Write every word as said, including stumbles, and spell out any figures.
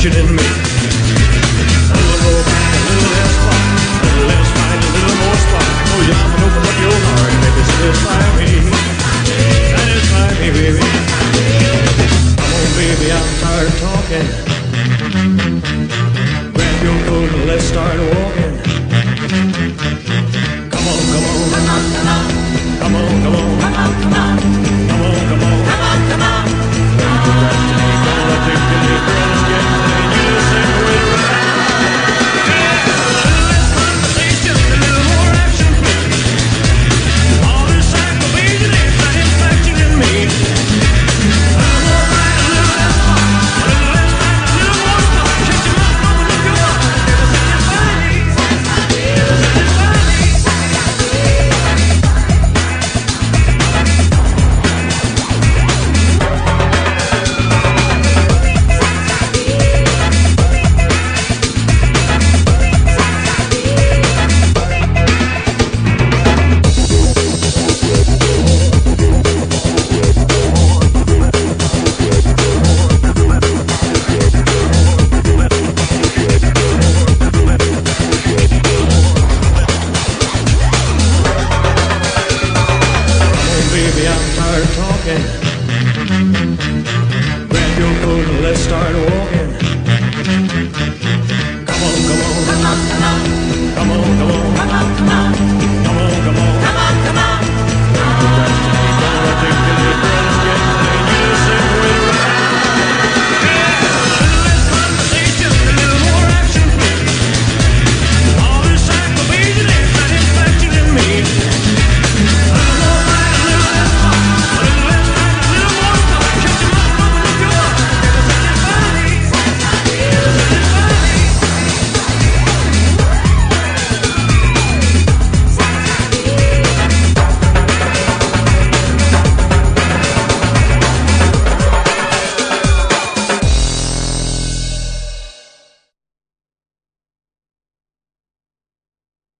satisfaction in me. A little more fight, a little less fun, a little less fight, a little more spark. Oh, you love and open up your heart, baby, satisfy me, satisfy me, baby. Come on, baby, I'm tired of talking. Grab your coat and let's start walking. Come on, come on, come on, come on, come on, come on, come on, come on, come on, come on, come on, come on. Don't you run to me, don't let me kill you, girl, and get me. You just say the way to ride. Yeah, a little less conversation, a little more action, please. All this aggravation ain't satisfaction in me. A little more fight, a little less fun, a little less fight, a little more spark. Shut your mouth, open up your heart, it'll satisfy me, it'll satisfy me. Baby, I'm tired of talking. Grab your coat and let's start walking. Come on, come on, come on, come on, come on, come on, come on, come on.